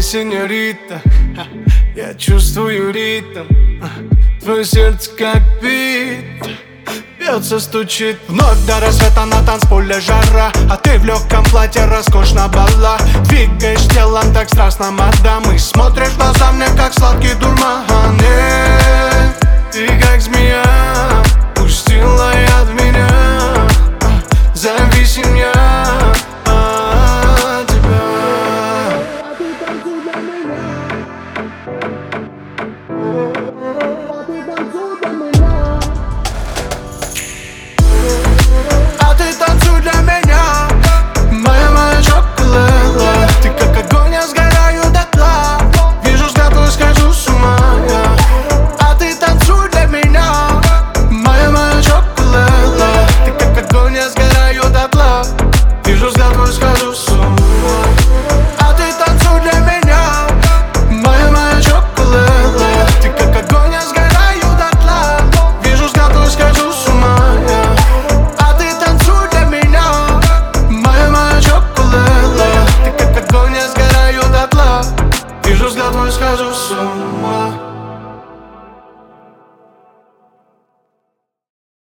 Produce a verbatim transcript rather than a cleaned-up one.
сеньорита, я чувствую ритм, твое сердце как бит, бьется, стучит. Вновь до рассвета на танцполе жара, а ты в легком платье роскошно бала. Двигаешь телом так страстно, мадам, и смотришь в глаза мне, как сладкий дурман. Ты как змея,